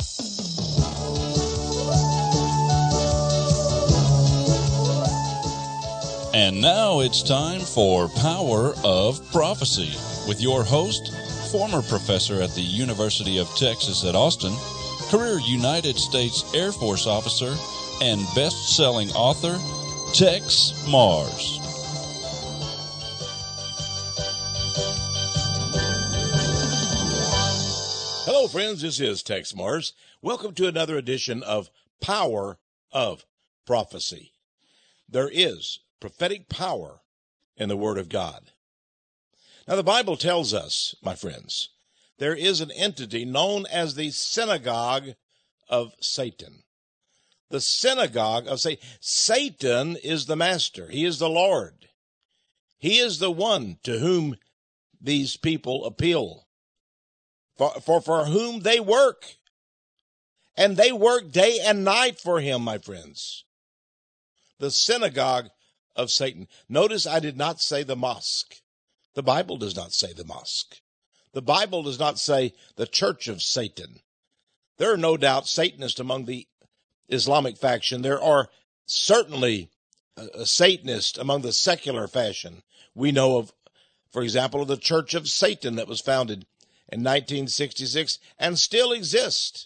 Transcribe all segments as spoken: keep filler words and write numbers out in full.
And now it's time for Power of Prophecy with your host, former professor at the University of Texas at Austin, career United States Air Force officer, and best-selling author, Tex Mars. Hello, friends. This is Tex Mars. Welcome to another edition of Power of Prophecy. There is prophetic power in the Word of God. Now, the Bible tells us, my friends, there is an entity known as the synagogue of Satan. The synagogue of Satan. Satan is the master. He is the Lord. He is the one to whom these people appeal, for, for, for whom they work. And they work day and night for him, my friends. The synagogue of Satan. Notice I did not say the mosque. The Bible does not say the mosque. The Bible does not say the church of Satan. There are no doubt Satanists among the Islamic faction. There are certainly uh, Satanists among the secular fashion. We know of, for example, of the Church of Satan that was founded in nineteen sixty-six and still exists.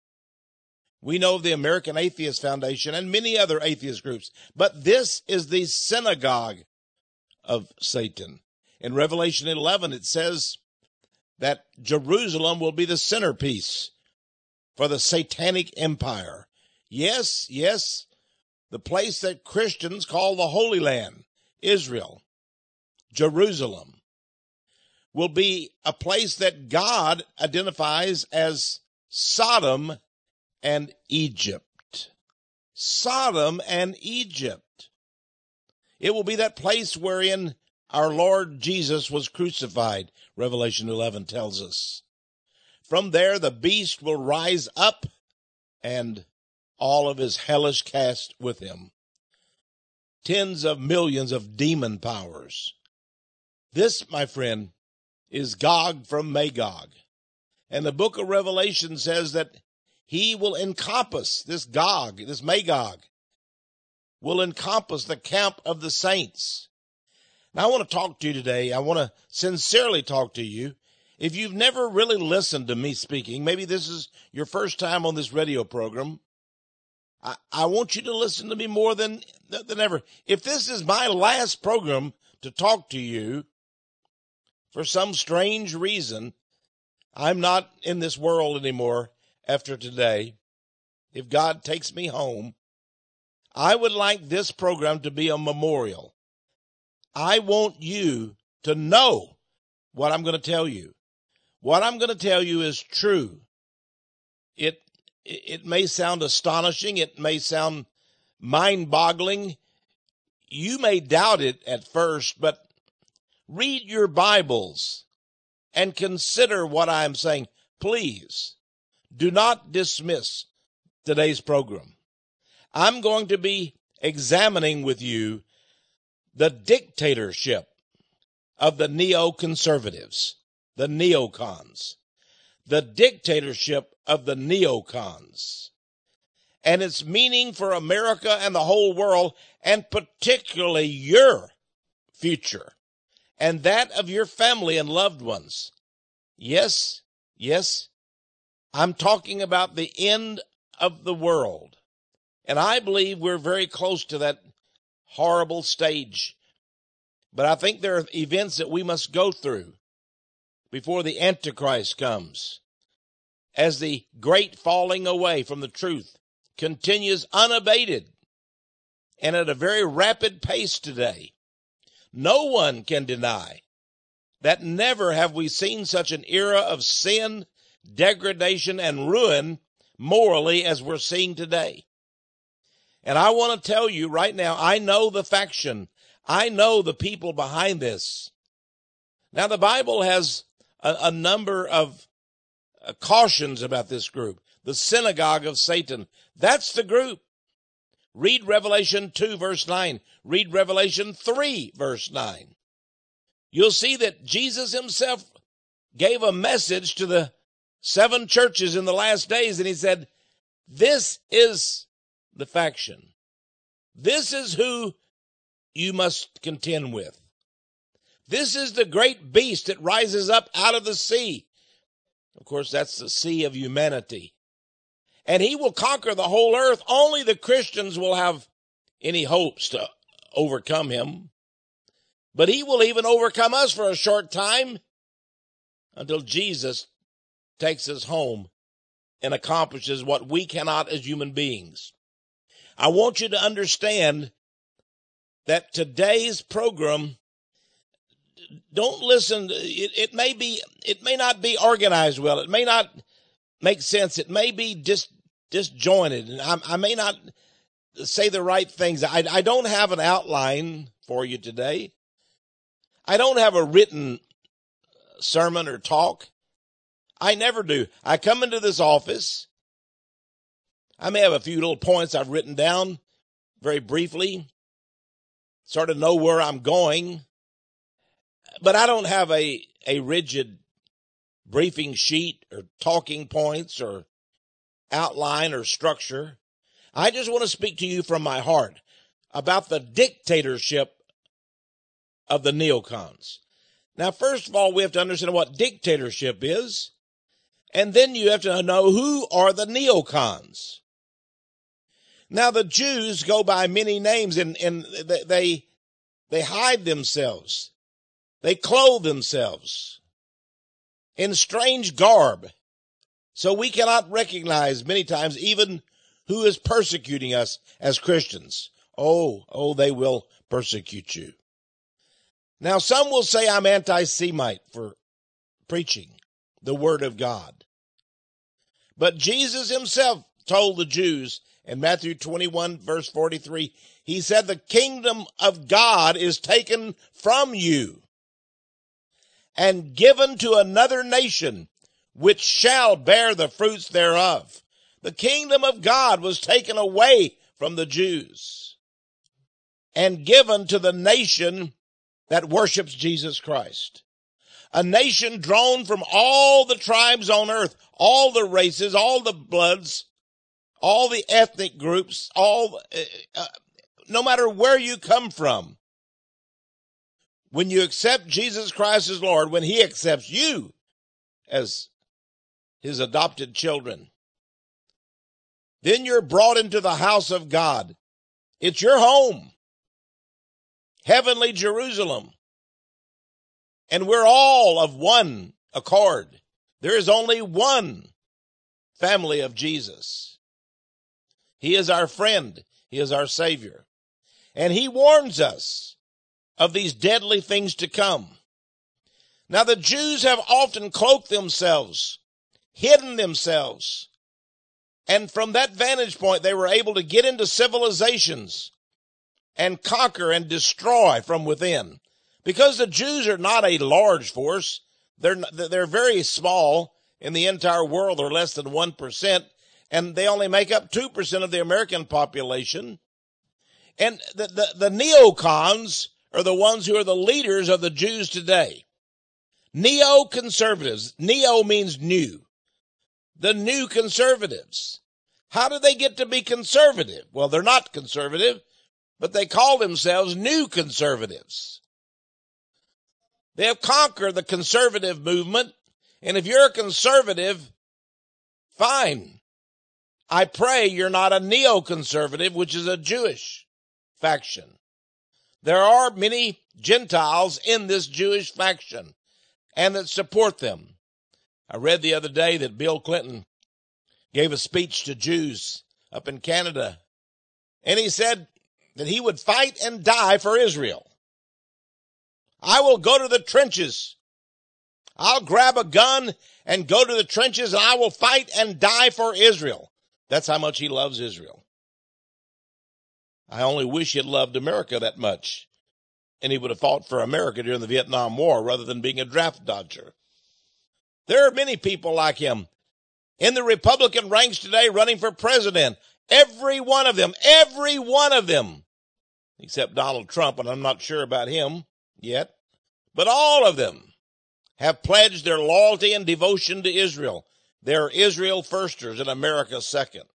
We know of the American Atheist Foundation and many other atheist groups. But this is the synagogue of Satan. In Revelation eleven, it says that Jerusalem will be the centerpiece for the satanic empire. Yes, yes, the place that Christians call the Holy Land, Israel, Jerusalem, will be a place that God identifies as Sodom and Egypt. Sodom and Egypt. It will be that place wherein our Lord Jesus was crucified, Revelation eleven tells us. From there, the beast will rise up and all of his hellish cast with him. Tens of millions of demon powers. This, my friend, is Gog from Magog. And the book of Revelation says that he will encompass, this Gog, this Magog, will encompass the camp of the saints. Now, I want to talk to you today. I want to sincerely talk to you. If you've never really listened to me speaking, maybe this is your first time on this radio program, I, I want you to listen to me more than, than ever. If this is my last program to talk to you, for some strange reason, I'm not in this world anymore after today. If God takes me home, I would like this program to be a memorial. I want you to know what I'm going to tell you. What I'm going to tell you is true. It, it may sound astonishing. It may sound mind-boggling. You may doubt it at first, but read your Bibles and consider what I'm saying. Please do not dismiss today's program. I'm going to be examining with you the dictatorship of the neoconservatives, the neocons, the dictatorship of the neocons, and its meaning for America and the whole world, and particularly your future and that of your family and loved ones. Yes, yes, I'm talking about the end of the world. And I believe we're very close to that horrible stage. But I think there are events that we must go through before the Antichrist comes, as the great falling away from the truth continues unabated and at a very rapid pace today. No one can deny that never have we seen such an era of sin, degradation, and ruin morally as we're seeing today. And I want to tell you right now, I know the faction. I know the people behind this. Now, the Bible has a, a number of uh, cautions about this group. The synagogue of Satan. That's the group. Read Revelation two, verse nine. Read Revelation three, verse nine. You'll see that Jesus himself gave a message to the seven churches in the last days, and he said, this is the faction. This is who you must contend with. This is the great beast that rises up out of the sea. Of course, that's the sea of humanity. And he will conquer the whole earth. Only the Christians will have any hopes to overcome him. But he will even overcome us for a short time until Jesus takes us home and accomplishes what we cannot as human beings. I want you to understand that today's program, don't listen. It, it may be, it may not be organized well. It may not make sense. It may be dis, disjointed. And I, I may not say the right things. I, I don't have an outline for you today. I don't have a written sermon or talk. I never do. I come into this office. I may have a few little points I've written down very briefly, sort of know where I'm going, but I don't have a, a rigid briefing sheet or talking points or outline or structure. I just want to speak to you from my heart about the dictatorship of the neocons. Now, first of all, we have to understand what dictatorship is, and then you have to know who are the neocons. Now, the Jews go by many names, and, and they, they hide themselves. They clothe themselves in strange garb. So we cannot recognize many times even who is persecuting us as Christians. Oh, oh, they will persecute you. Now, some will say I'm anti-Semite for preaching the word of God. But Jesus himself told the Jews in Matthew twenty-one, verse forty-three, he said, the kingdom of God is taken from you and given to another nation, which shall bear the fruits thereof. The kingdom of God was taken away from the Jews and given to the nation that worships Jesus Christ. A nation drawn from all the tribes on earth, all the races, all the bloods, all the ethnic groups, all, uh, uh, no matter where you come from. When you accept Jesus Christ as Lord, when he accepts you as his adopted children, then you're brought into the house of God. It's your home. Heavenly Jerusalem. And we're all of one accord. There is only one family of Jesus. He is our friend. He is our Savior. And he warns us of these deadly things to come. Now, the Jews have often cloaked themselves, hidden themselves, and from that vantage point, they were able to get into civilizations and conquer and destroy from within. Because the Jews are not a large force, they're, they're very small in the entire world. They're less than one percent, and they only make up two percent of the American population. And the, the, the neocons are the ones who are the leaders of the Jews today. Neoconservatives. Neo means new. The new conservatives. How do they get to be conservative? Well, they're not conservative, but they call themselves new conservatives. They have conquered the conservative movement, and if you're a conservative, fine. I pray you're not a neoconservative, which is a Jewish faction. There are many Gentiles in this Jewish faction and that support them. I read the other day that Bill Clinton gave a speech to Jews up in Canada, and he said that he would fight and die for Israel. I will go to the trenches. I'll grab a gun and go to the trenches, and I will fight and die for Israel. That's how much he loves Israel. I only wish he had loved America that much, and he would have fought for America during the Vietnam War rather than being a draft dodger. There are many people like him in the Republican ranks today running for president. Every one of them, every one of them, except Donald Trump, and I'm not sure about him yet, but all of them have pledged their loyalty and devotion to Israel. They're Israel firsters and America second.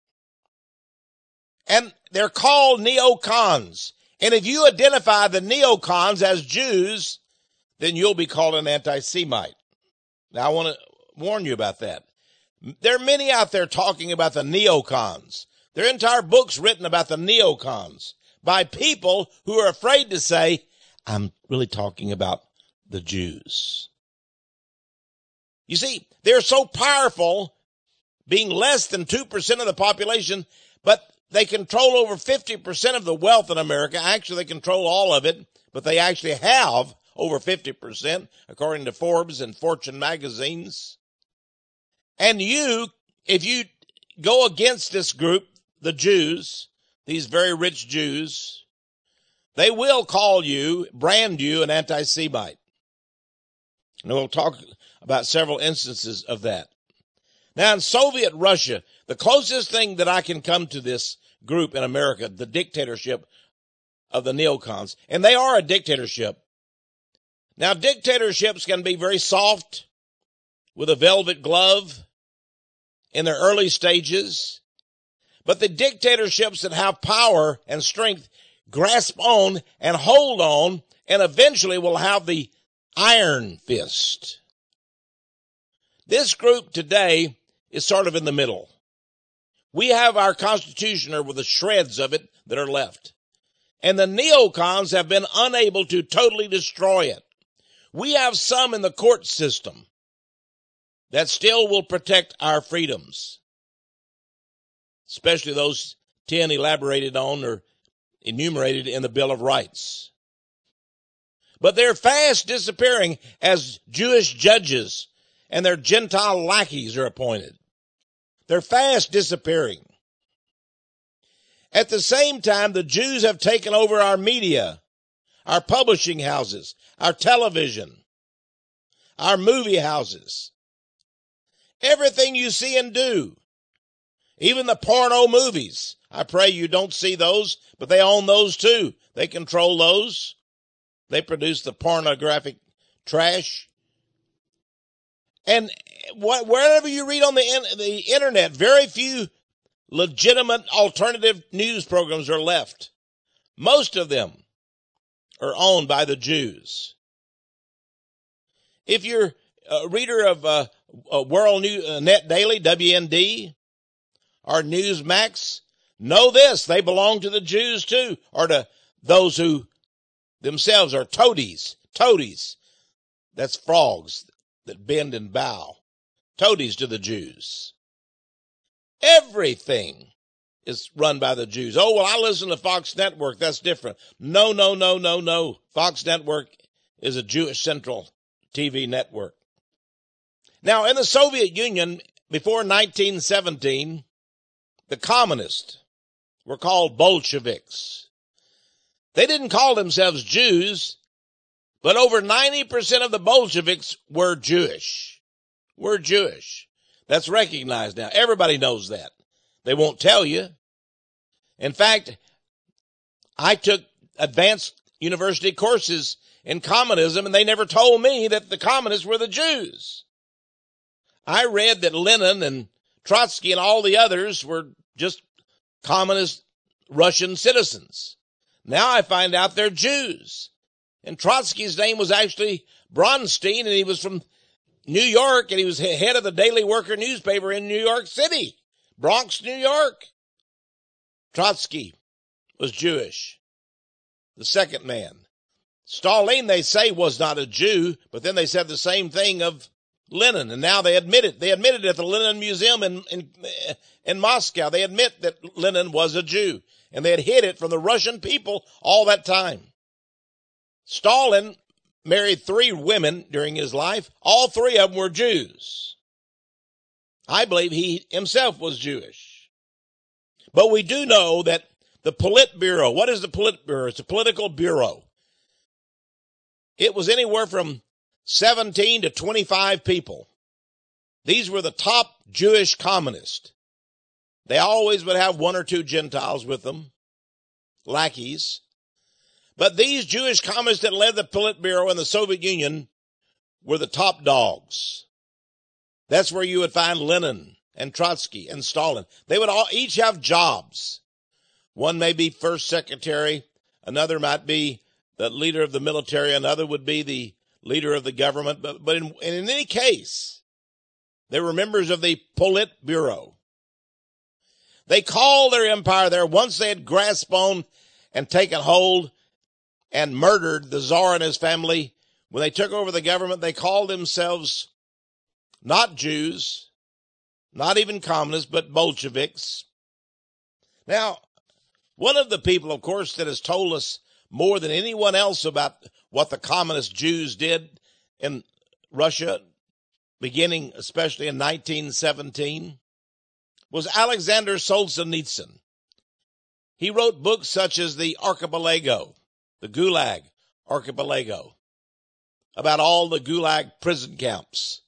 And they're called neocons. And if you identify the neocons as Jews, then you'll be called an anti-Semite. Now, I want to warn you about that. There are many out there talking about the neocons. There are entire books written about the neocons by people who are afraid to say, I'm really talking about the Jews. You see, they're so powerful, being less than two percent of the population, but they control over fifty percent of the wealth in America. Actually, they control all of it, but they actually have over fifty percent, according to Forbes and Fortune magazines. And you, if you go against this group, the Jews, these very rich Jews, they will call you, brand you an anti-Semite. And we'll talk about several instances of that. Now, in Soviet Russia, the closest thing that I can come to this group in America, the dictatorship of the neocons, and they are a dictatorship. Now, dictatorships can be very soft, with a velvet glove in their early stages, but the dictatorships that have power and strength grasp on and hold on, and eventually will have the iron fist. This group today is sort of in the middle. We have our Constitution, or with the shreds of it that are left. And the neocons have been unable to totally destroy it. We have some in the court system that still will protect our freedoms, especially those ten elaborated on or enumerated in the Bill of Rights. But they're fast disappearing as Jewish judges and their Gentile lackeys are appointed. They're fast disappearing. At the same time, the Jews have taken over our media, our publishing houses, our television, our movie houses. Everything you see and do. Even the porno movies. I pray you don't see those, but they own those too. They control those. They produce the pornographic trash. And what, wherever you read on the, in, the internet, very few legitimate alternative news programs are left. Most of them are owned by the Jews. If you're a reader of uh, uh, World New, uh, Net Daily, W N D, or Newsmax, know this, they belong to the Jews too, or to those who themselves are toadies. Toadies. That's frogs that bend and bow. Toadies to the Jews. Everything is run by the Jews. Oh, well, I listen to Fox Network. That's different. No, no, no, no, no. Fox Network is a Jewish Central T V network. Now, in the Soviet Union, before nineteen seventeen, the communists were called Bolsheviks. They didn't call themselves Jews, but over ninety percent of the Bolsheviks were Jewish. Were Jewish. That's recognized now. Everybody knows that. They won't tell you. In fact, I took advanced university courses in communism, and they never told me that the communists were the Jews. I read that Lenin and Trotsky and all the others were just communist Russian citizens. Now I find out they're Jews. And Trotsky's name was actually Bronstein, and he was from New York, and he was head of the Daily Worker newspaper in New York City, Bronx, New York. Trotsky was Jewish. The second man. Stalin, they say, was not a Jew, but then they said the same thing of Lenin, and now they admit it. They admitted it at the Lenin Museum in, in, in Moscow. They admit that Lenin was a Jew, and they had hid it from the Russian people all that time. Stalin married three women during his life. All three of them were Jews. I believe he himself was Jewish. But we do know that the Politburo, what is the Politburo? It's a political bureau. It was anywhere from seventeen to twenty-five people. These were the top Jewish communists. They always would have one or two Gentiles with them, lackeys. But these Jewish communists that led the Politburo in the Soviet Union were the top dogs. That's where you would find Lenin and Trotsky and Stalin. They would all each have jobs. One may be first secretary. Another might be the leader of the military. Another would be the leader of the government. But, but in, in any case, they were members of the Politburo. They called their empire there once they had grasped on and taken hold and murdered the Tsar and his family. When they took over the government, they called themselves not Jews, not even communists, but Bolsheviks. Now, one of the people, of course, that has told us more than anyone else about what the communist Jews did in Russia, beginning especially in nineteen seventeen, was Alexander Solzhenitsyn. He wrote books such as The Archipelago, the Gulag Archipelago, about all the Gulag prison camps.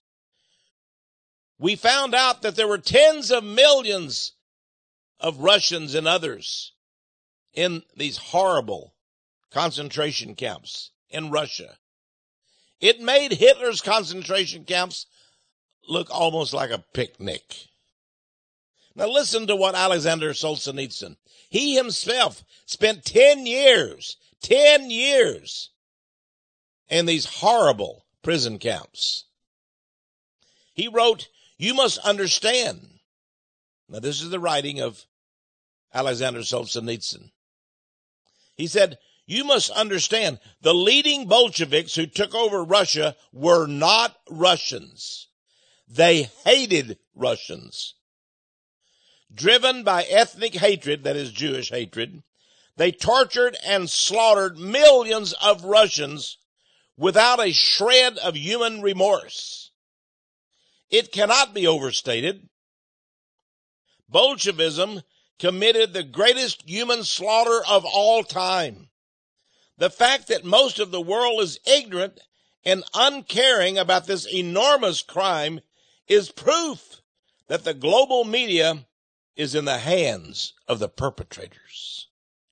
We found out that there were tens of millions of Russians and others in these horrible concentration camps in Russia. It made Hitler's concentration camps look almost like a picnic. Now listen to what Alexander Solzhenitsyn, he himself spent ten years, ten years in these horrible prison camps. He wrote, "You must understand." Now this is the writing of Alexander Solzhenitsyn. He said, "You must understand, the leading Bolsheviks who took over Russia were not Russians. They hated Russians. Driven by ethnic hatred, that is Jewish hatred, they tortured and slaughtered millions of Russians without a shred of human remorse. It cannot be overstated. Bolshevism committed the greatest human slaughter of all time. The fact that most of the world is ignorant and uncaring about this enormous crime is proof that the global media is in the hands of the perpetrators."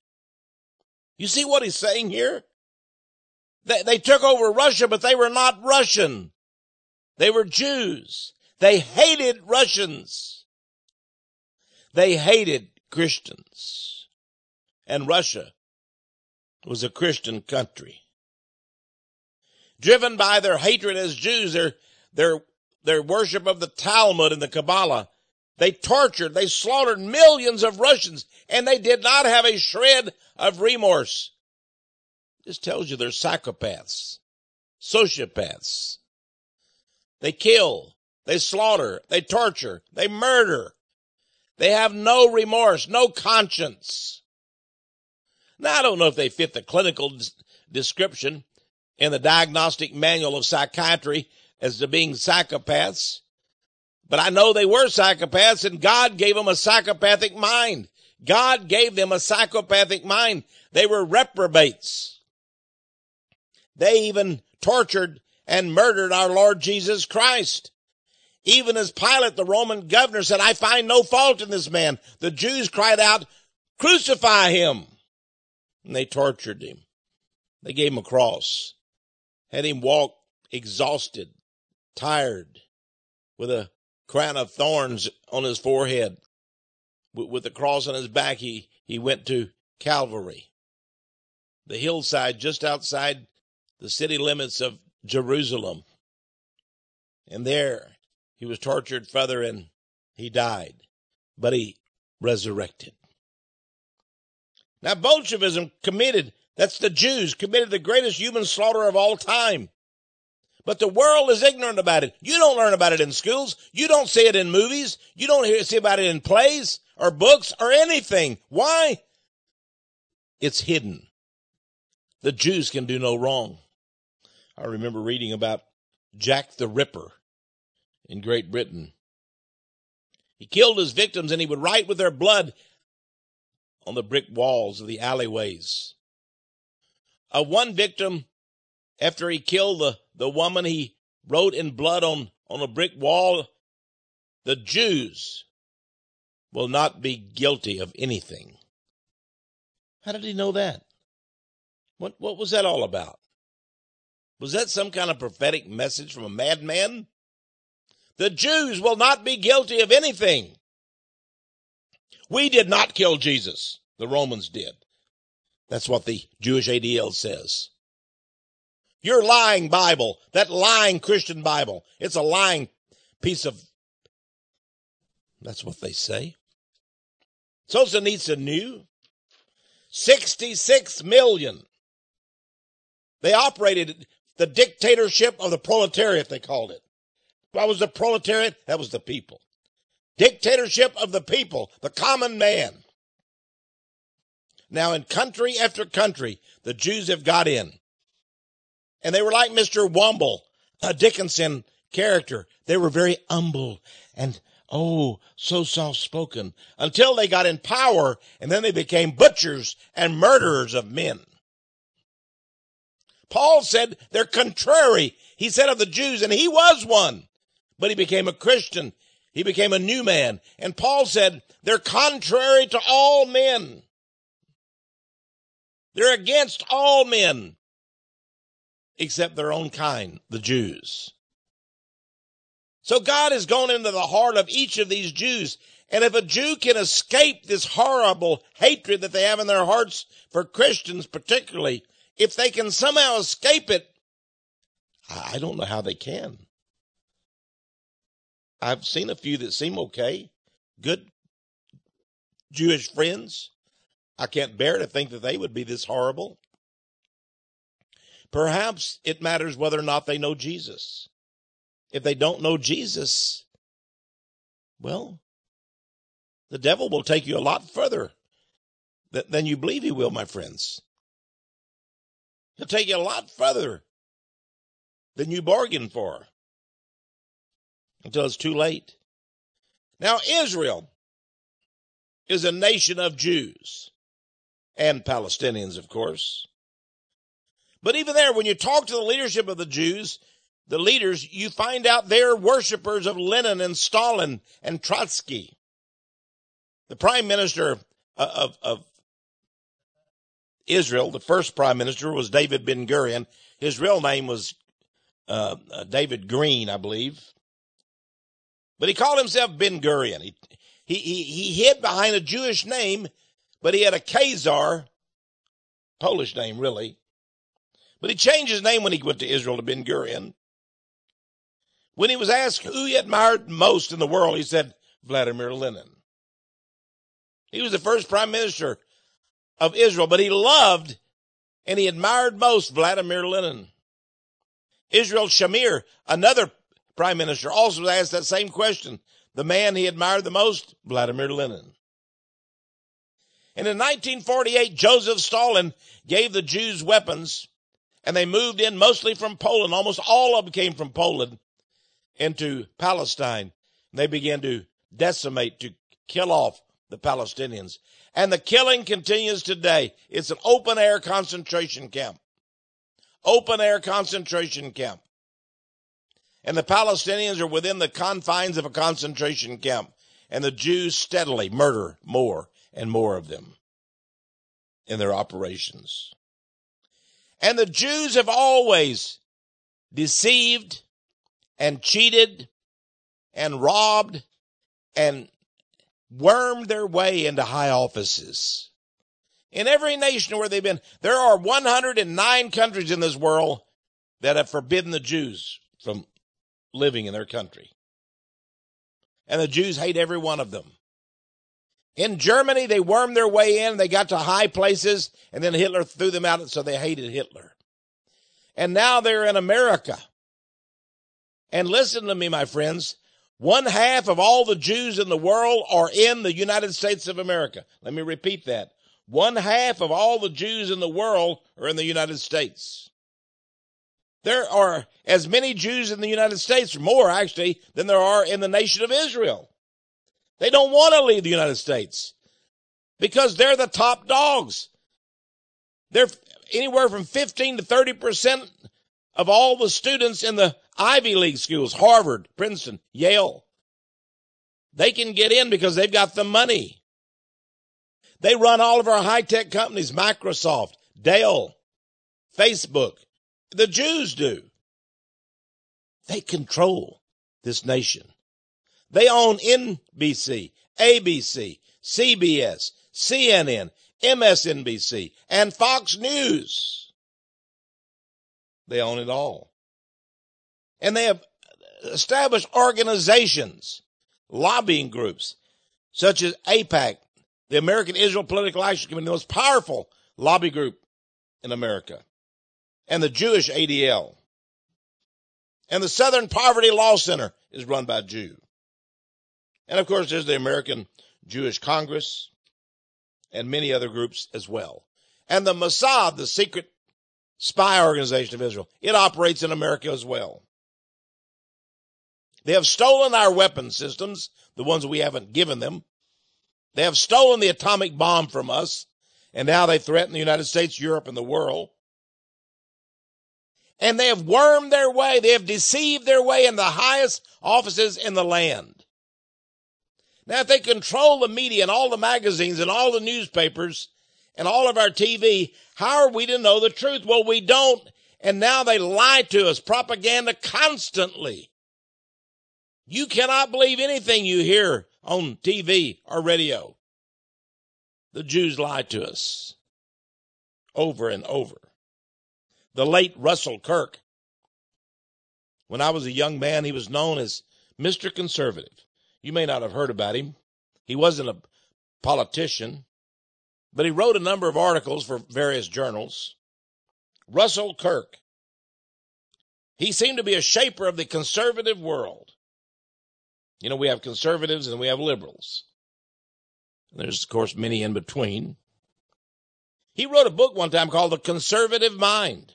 You see what he's saying here? They, they took over Russia, but they were not Russian. They were Jews. They hated Russians. They hated Christians. And Russia was a Christian country. Driven by their hatred as Jews, their, their, their worship of the Talmud and the Kabbalah, they tortured, they slaughtered millions of Russians, and they did not have a shred of remorse. This tells you they're psychopaths, sociopaths. They kill, they slaughter, they torture, they murder. They have no remorse, no conscience. Now, I don't know if they fit the clinical des- description in the Diagnostic Manual of Psychiatry as to being psychopaths, but I know they were psychopaths, and God gave them a psychopathic mind. God gave them a psychopathic mind. They were reprobates. They even tortured and murdered our Lord Jesus Christ. Even as Pilate, the Roman governor, said, "I find no fault in this man," the Jews cried out, "Crucify him." And they tortured him. They gave him a cross, had him walk exhausted, tired, with a crown of thorns on his forehead. With, with the cross on his back, he, he went to Calvary, the hillside just outside the city limits of Jerusalem. And there he was tortured further, and he died, but he resurrected. Now, Bolshevism committed, that's the Jews, committed the greatest human slaughter of all time. But the world is ignorant about it. You don't learn about it in schools. You don't see it in movies. You don't hear, see about it in plays or books or anything. Why? It's hidden. The Jews can do no wrong. I remember reading about Jack the Ripper in Great Britain. He killed his victims, and he would write with their blood on the brick walls of the alleyways. Of one victim, after he killed the, the woman, he wrote in blood on, on a brick wall, "The Jews will not be guilty of anything." How did he know that? What, what was that all about? Was that some kind of prophetic message from a madman? The Jews will not be guilty of anything. We did not kill Jesus. The Romans did. That's what the Jewish A D L says. Your lying Bible, that lying Christian Bible, it's a lying piece of, that's what they say. Solzhenitsyn knew. sixty-six million. They operated the dictatorship of the proletariat, they called it. What was the proletariat? That was the people. Dictatorship of the people, the common man. Now in country after country, the Jews have got in. And they were like Mister Womble, a Dickinson character. They were very humble and, oh, so soft-spoken until they got in power, and then they became butchers and murderers of men. Paul said they're contrary. He said of the Jews, and he was one, but he became a Christian. He became a new man. And Paul said they're contrary to all men. They're against all men except their own kind, the Jews. So God has gone into the heart of each of these Jews. And if a Jew can escape this horrible hatred that they have in their hearts for Christians particularly, if they can somehow escape it, I don't know how they can. I've seen a few that seem okay, good Jewish friends. I can't bear to think that they would be this horrible. Perhaps it matters whether or not they know Jesus. If they don't know Jesus, well, the devil will take you a lot further than you believe he will, my friends. He'll take you a lot further than you bargained for until it's too late. Now, Israel is a nation of Jews and Palestinians, of course. But even there, when you talk to the leadership of the Jews, the leaders, you find out they're worshipers of Lenin and Stalin and Trotsky. The prime minister of, of, of Israel, the first prime minister, was David Ben-Gurion. His real name was uh, uh, David Green, I believe. But he called himself Ben-Gurion. He, he, he, he hid behind a Jewish name, but he had a Khazar, Polish name, really. But he changed his name when he went to Israel to Ben-Gurion. When he was asked who he admired most in the world, he said, Vladimir Lenin. He was the first prime minister of Israel, but he loved and he admired most Vladimir Lenin. Israel Shamir, another prime minister, also was asked that same question. The man he admired the most, Vladimir Lenin. And in nineteen forty-eight, Joseph Stalin gave the Jews weapons, and they moved in mostly from Poland. Almost all of them came from Poland into Palestine. They began to decimate, to kill off the Palestinians. And the killing continues today. It's an open-air concentration camp. Open-air concentration camp. And the Palestinians are within the confines of a concentration camp. And the Jews steadily murder more and more of them in their operations. And the Jews have always deceived and cheated and robbed and wormed their way into high offices. In every nation where they've been, there are one hundred nine countries in this world that have forbidden the Jews from living in their country. And the Jews hate every one of them. In Germany, they wormed their way in, they got to high places, and then Hitler threw them out, so they hated Hitler. And now they're in America. And listen to me, my friends, one half of all the Jews in the world are in the United States of America. Let me repeat that. One half of all the Jews in the world are in the United States. There are as many Jews in the United States, or more actually, than there are in the nation of Israel. They don't want to leave the United States because they're the top dogs. They're anywhere from fifteen to thirty percent of all the students in the Ivy League schools, Harvard, Princeton, Yale. They can get in because they've got the money. They run all of our high-tech companies, Microsoft, Dell, Facebook. The Jews do. They control this nation. They own N B C, A B C, C B S, C N N, M S N B C, and Fox News. They own it all. And they have established organizations, lobbying groups, such as AIPAC, the American Israel Political Action Committee, the most powerful lobby group in America, and the Jewish A D L. And the Southern Poverty Law Center is run by a Jew. And of course, there's the American Jewish Congress and many other groups as well. And the Mossad, the secret spy organization of Israel, it operates in America as well. They have stolen our weapon systems, the ones we haven't given them. They have stolen the atomic bomb from us, and now they threaten the United States, Europe, and the world. And they have wormed their way, they have deceived their way in the highest offices in the land. Now, if they control the media and all the magazines and all the newspapers and all of our T V, how are we to know the truth? Well, we don't, and now they lie to us, propaganda constantly. You cannot believe anything you hear on T V or radio. The Jews lie to us over and over. The late Russell Kirk, when I was a young man, he was known as Mister Conservative. You may not have heard about him. He wasn't a politician, but he wrote a number of articles for various journals. Russell Kirk. He seemed to be a shaper of the conservative world. You know, we have conservatives and we have liberals. There's, of course, many in between. He wrote a book one time called The Conservative Mind.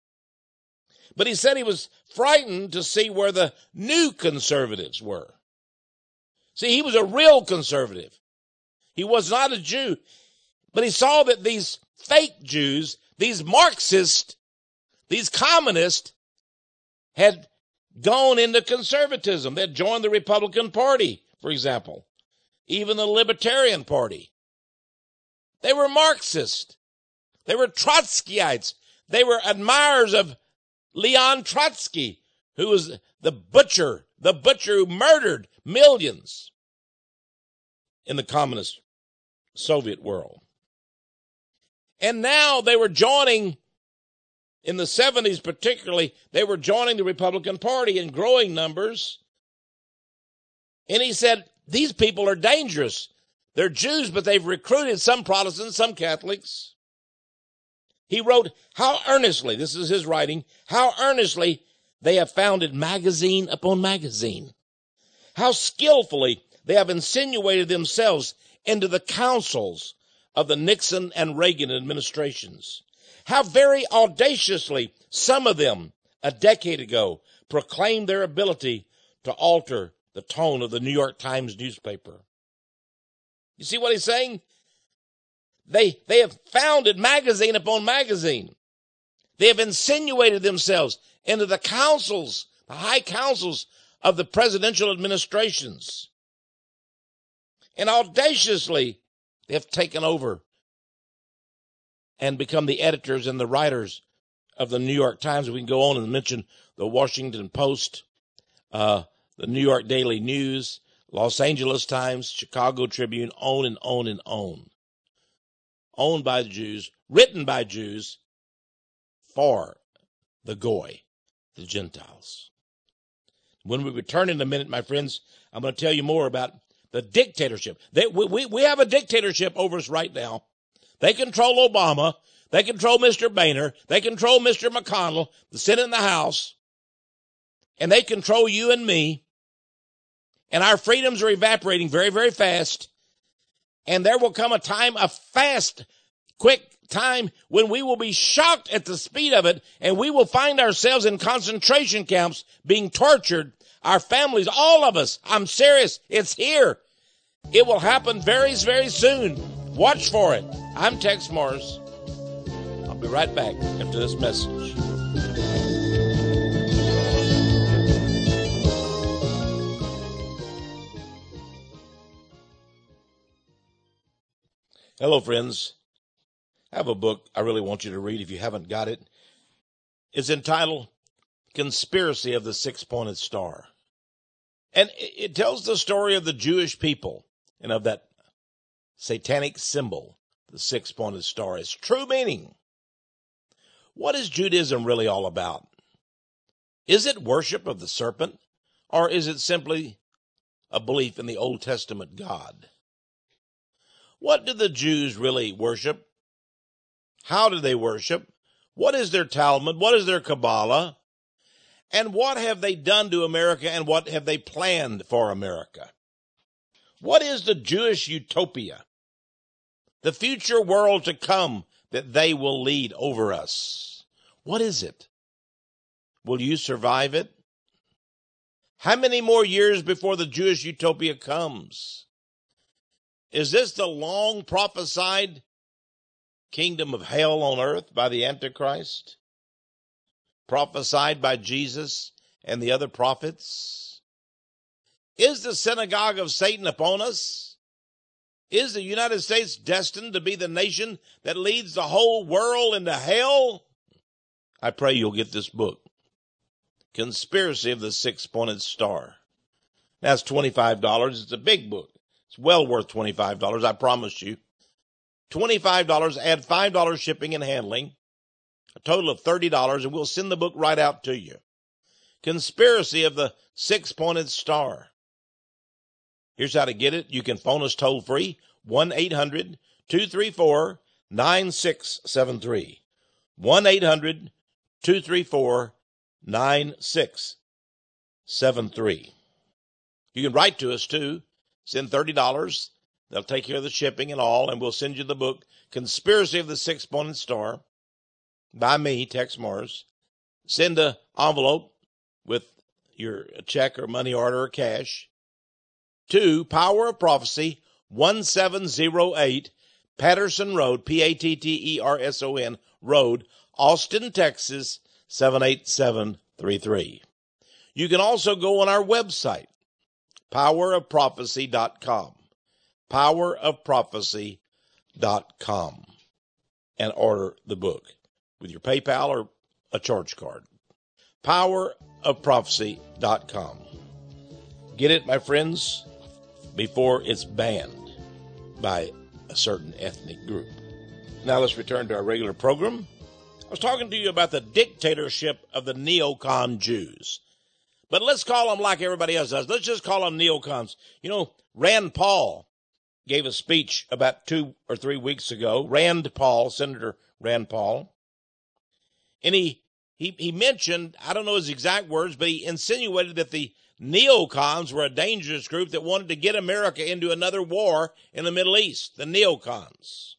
But he said he was frightened to see where the new conservatives were. See, he was a real conservative. He was not a Jew. But he saw that these fake Jews, these Marxists, these communists, had gone into conservatism. They had joined the Republican Party, for example, even the Libertarian Party. They were Marxist. They were Trotskyites. They were admirers of Leon Trotsky, who was the butcher, the butcher who murdered millions in the communist Soviet world. And now they were joining, in the seventies particularly, they were joining the Republican Party in growing numbers. And he said, these people are dangerous. They're Jews, but they've recruited some Protestants, some Catholics. He wrote, how earnestly, this is his writing, how earnestly they have founded magazine upon magazine. How skillfully they have insinuated themselves into the councils of the Nixon and Reagan administrations. How very audaciously some of them, a decade ago, proclaimed their ability to alter the tone of the New York Times newspaper. You see what he's saying? They, they have founded magazine upon magazine. They have insinuated themselves into the councils, the high councils of the presidential administrations. And audaciously, they have taken over and become the editors and the writers of the New York Times. We can go on and mention the Washington Post, uh, the New York Daily News, Los Angeles Times, Chicago Tribune, on and on and on. Owned by the Jews, written by Jews, for the Goy, the Gentiles. When we return in a minute, my friends, I'm going to tell you more about the dictatorship. They, we, we, we have a dictatorship over us right now. They control Obama. They control Mister Boehner. They control Mister McConnell, the Senate and the House. And they control you and me. And our freedoms are evaporating very, very fast. And there will come a time, a fast, quick time, when we will be shocked at the speed of it, and we will find ourselves in concentration camps being tortured. Our families, all of us. I'm serious. It's here. It will happen very, very soon. Watch for it. I'm Tex Morris. I'll be right back after this message. Hello, friends. I have a book I really want you to read if you haven't got it. It's entitled Conspiracy of the Six-Pointed Star. And it tells the story of the Jewish people and of that satanic symbol, the six-pointed star, its true meaning. What is Judaism really all about? Is it worship of the serpent, or is it simply a belief in the Old Testament God? What do the Jews really worship? How do they worship? What is their Talmud? What is their Kabbalah? And what have they done to America, and what have they planned for America? What is the Jewish utopia? The future world to come that they will lead over us. What is it? Will you survive it? How many more years before the Jewish utopia comes? Is this the long prophesied kingdom of hell on earth by the Antichrist? Prophesied by Jesus and the other prophets? Is the synagogue of Satan upon us? Is the United States destined to be the nation that leads the whole world into hell? I pray you'll get this book, Conspiracy of the Six-Pointed Star. That's twenty-five dollars. It's a big book. It's well worth twenty-five dollars, I promise you. twenty-five dollars, add five dollars shipping and handling, a total of thirty dollars, and we'll send the book right out to you. Conspiracy of the Six-Pointed Star. Here's how to get it. You can phone us toll free, one eight hundred two three four nine six seven three. one eight hundred two three four nine six seven three. You can write to us too. Send thirty dollars. They'll take care of the shipping and all, and we'll send you the book, Conspiracy of the Six-Pointed Star, by me, Tex Mars. Send an envelope with your check or money order or cash to Power of Prophecy, one seven zero eight Patterson Road, P A T T E R S O N Road, Austin, Texas, seven eight seven three three. You can also go on our website, power of prophecy dot com, power of prophecy dot com, and order the book with your PayPal or a charge card. power of prophecy dot com. Get it, my friends, before it's banned by a certain ethnic group. Now let's return to our regular program. I was talking to you about the dictatorship of the neocon Jews. But let's call them like everybody else does. Let's just call them neocons. You know, Rand Paul gave a speech about two or three weeks ago. Rand Paul, Senator Rand Paul. And he, he, he mentioned, I don't know his exact words, but he insinuated that the neocons were a dangerous group that wanted to get America into another war in the Middle East. The neocons.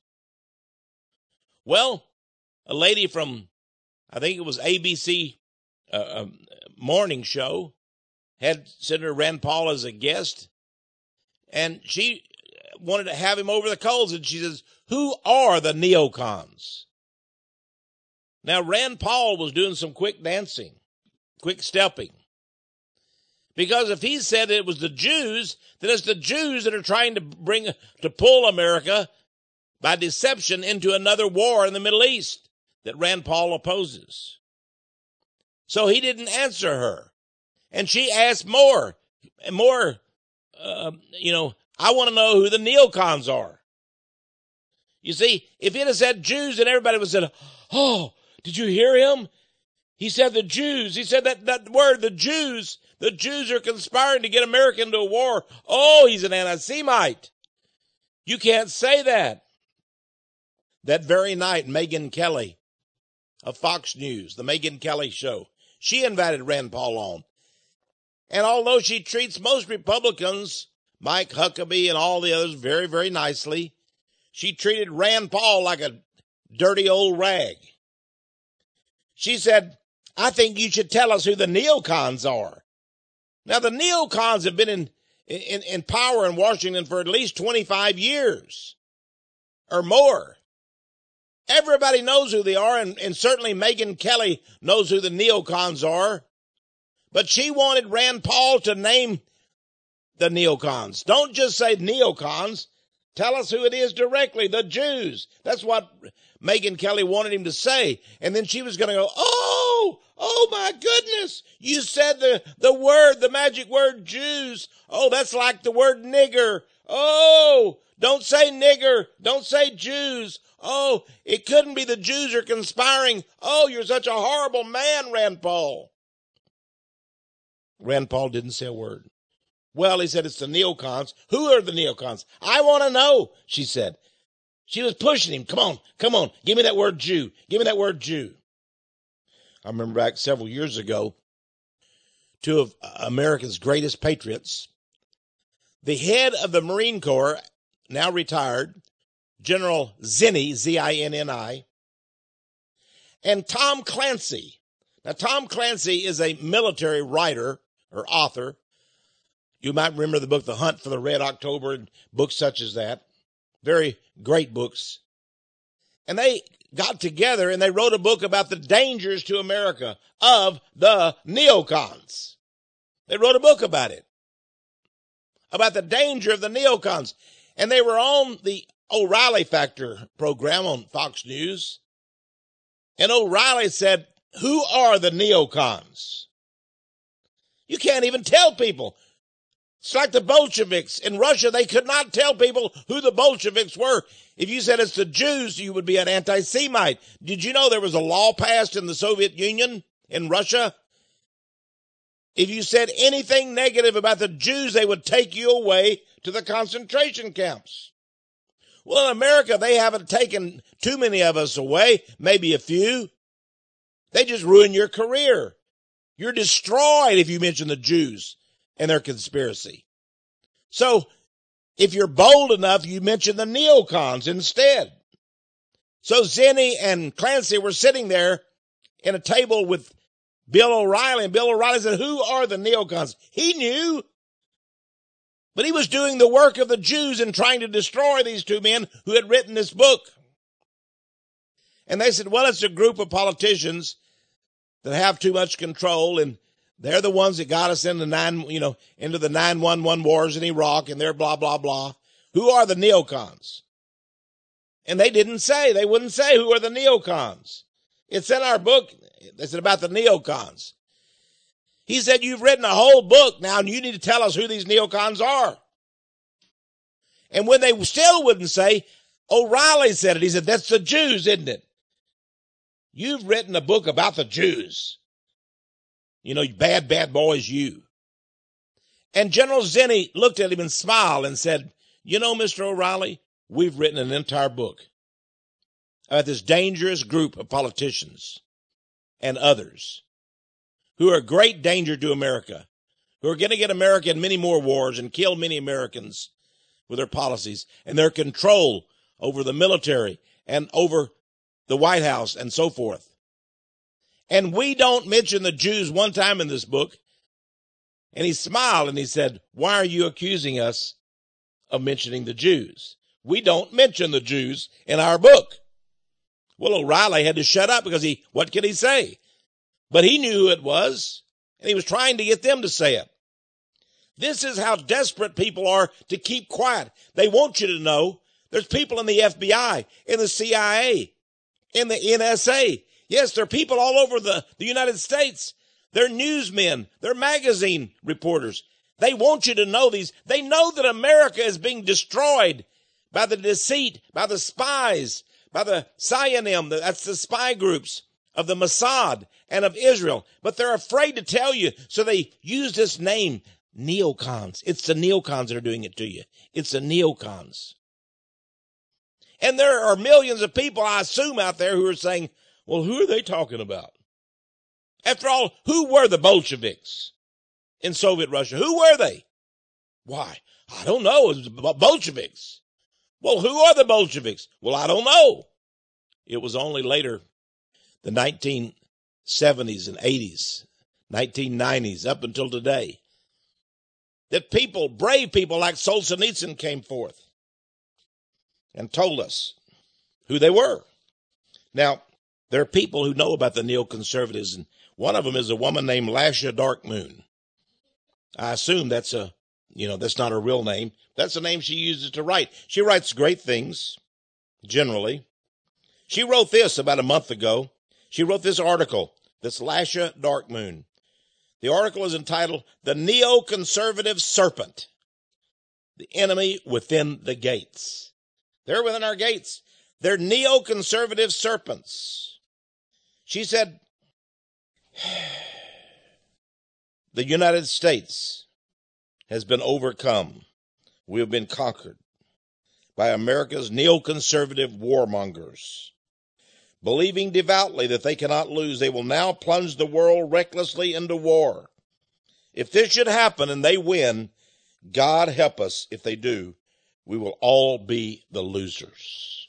Well, a lady from, I think it was A B C uh, um, morning show, had Senator Rand Paul as a guest, and she wanted to have him over the coals, and she says, who are the neocons? Now, Rand Paul was doing some quick dancing, quick stepping, because if he said it was the Jews, then it's the Jews that are trying to bring, to pull America by deception into another war in the Middle East that Rand Paul opposes. So he didn't answer her. And she asked more, and more, uh, you know, I want to know who the neocons are. You see, if it had said Jews, then everybody would have said, oh, did you hear him? He said the Jews. He said that, that word, the Jews. The Jews are conspiring to get America into a war. Oh, he's an anti-Semite. You can't say that. That very night, Megyn Kelly of Fox News, the Megyn Kelly show, she invited Rand Paul on. And although she treats most Republicans, Mike Huckabee and all the others, very, very nicely, she treated Rand Paul like a dirty old rag. She said, I think you should tell us who the neocons are. Now, the neocons have been in, in, in power in Washington for at least twenty-five years or more. Everybody knows who they are, and, and certainly Megyn Kelly knows who the neocons are. But she wanted Rand Paul to name the neocons. Don't just say neocons. Tell us who it is directly, the Jews. That's what Megyn Kelly wanted him to say. And then she was going to go, oh, Oh, oh my goodness. You said the, the word, the magic word Jews. Oh, that's like the word nigger. Oh, don't say nigger. Don't say Jews. Oh, it couldn't be the Jews are conspiring. Oh, you're such a horrible man, Rand Paul. Rand Paul didn't say a word. Well, he said, it's the neocons. Who are the neocons? I want to know, she said. She was pushing him. Come on, come on. Give me that word Jew. Give me that word Jew. I remember back several years ago, two of America's greatest patriots, the head of the Marine Corps, now retired, General Zinni, Z I N N I, and Tom Clancy. Now, Tom Clancy is a military writer or author. You might remember the book, The Hunt for the Red October, and books such as that. Very great books. And they got together and they wrote a book about the dangers to America of the neocons. They wrote a book about it, about the danger of the neocons. And they were on the O'Reilly Factor program on Fox News. And O'Reilly said, who are the neocons? You can't even tell people. It's like the Bolsheviks in Russia. They could not tell people who the Bolsheviks were. If you said it's the Jews, you would be an anti-Semite. Did you know there was a law passed in the Soviet Union, in Russia? If you said anything negative about the Jews, they would take you away to the concentration camps. Well, in America, they haven't taken too many of us away, maybe a few. They just ruin your career. You're destroyed if you mention the Jews and their conspiracy. So, if you're bold enough, you mention the neocons instead. So Zinni and Clancy were sitting there in a table with Bill O'Reilly, and Bill O'Reilly said, who are the neocons? He knew, but he was doing the work of the Jews and trying to destroy these two men who had written this book. And they said, well, it's a group of politicians that have too much control, and they're the ones that got us into nine, you know, into the nine one one wars in Iraq, and they're blah, blah, blah. Who are the neocons? And they didn't say, they wouldn't say who are the neocons. It's in our book. They said about the neocons. He said, you've written a whole book now, and you need to tell us who these neocons are. And when they still wouldn't say, O'Reilly said it. He said, that's the Jews, isn't it? You've written a book about the Jews. You know, bad, bad boys, you. And General Zinni looked at him and smiled and said, you know, Mister O'Reilly, we've written an entire book about this dangerous group of politicians and others who are a great danger to America, who are going to get America in many more wars and kill many Americans with their policies and their control over the military and over the White House and so forth. And we don't mention the Jews one time in this book. And he smiled and he said, why are you accusing us of mentioning the Jews? We don't mention the Jews in our book. Well, O'Reilly had to shut up because he, what could he say? But he knew who it was, and he was trying to get them to say it. This is how desperate people are to keep quiet. They want you to know there's people in the F B I, in the C I A, in the N S A. Yes, there are people all over the, the United States. They're newsmen. They're magazine reporters. They want you to know these. They know that America is being destroyed by the deceit, by the spies, by the Sionim, that's the spy groups of the Mossad and of Israel. But they're afraid to tell you, so they use this name, neocons. It's the neocons that are doing it to you. It's the neocons. And there are millions of people, I assume, out there who are saying, well, who are they talking about? After all, who were the Bolsheviks in Soviet Russia? Who were they? Why, I don't know. It was Bolsheviks. Well, who are the Bolsheviks? Well, I don't know. It was only later, the nineteen seventies and eighties, nineteen nineties, up until today, that people, brave people like Solzhenitsyn came forth and told us who they were. Now, there are people who know about the neoconservatives, and one of them is a woman named Lasha Darkmoon. I assume that's a, you know, that's not her real name. That's the name she uses to write. She writes great things, generally. She wrote this about a month ago. She wrote this article this Lasha Darkmoon. The article is entitled, The Neoconservative Serpent, the Enemy Within the Gates. They're within our gates. They're neoconservative serpents. She said, the United States has been overcome. We have been conquered by America's neoconservative warmongers. Believing devoutly that they cannot lose, they will now plunge the world recklessly into war. If this should happen and they win, God help us if they do, we will all be the losers.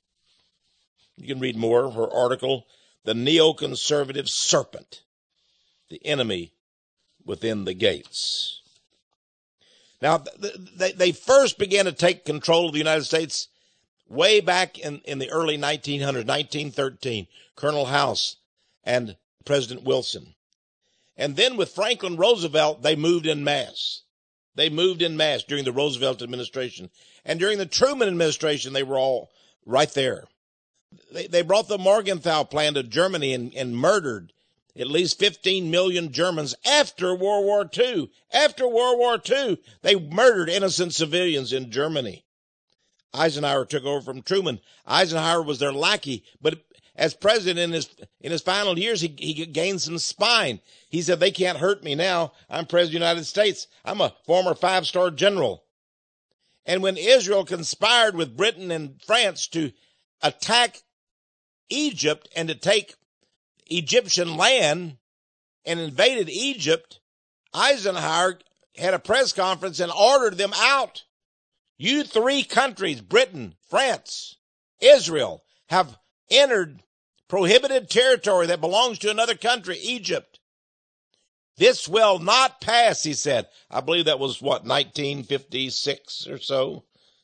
You can read more of her article, The Neoconservative Serpent, the Enemy Within the Gates. Now, they, they first began to take control of the United States way back in, in the early nineteen hundreds, nineteen thirteen, Colonel House and President Wilson. And then with Franklin Roosevelt, they moved en masse. They moved en masse during the Roosevelt administration. And during the Truman administration, they were all right there. They, they brought the Morgenthau plan to Germany and, and murdered at least fifteen million Germans after World War Two. After World War Two, they murdered innocent civilians in Germany. Eisenhower took over from Truman. Eisenhower was their lackey, but as president in his in his final years, he, he gained some spine. He said, they can't hurt me now. I'm president of the United States. I'm a former five-star general. And when Israel conspired with Britain and France to attack Egypt and to take Egyptian land and invaded Egypt, Eisenhower had a press conference and ordered them out. You three countries, Britain, France, Israel, have entered prohibited territory that belongs to another country, Egypt. This will not pass, he said. I believe that was, what, nineteen fifty-six or so?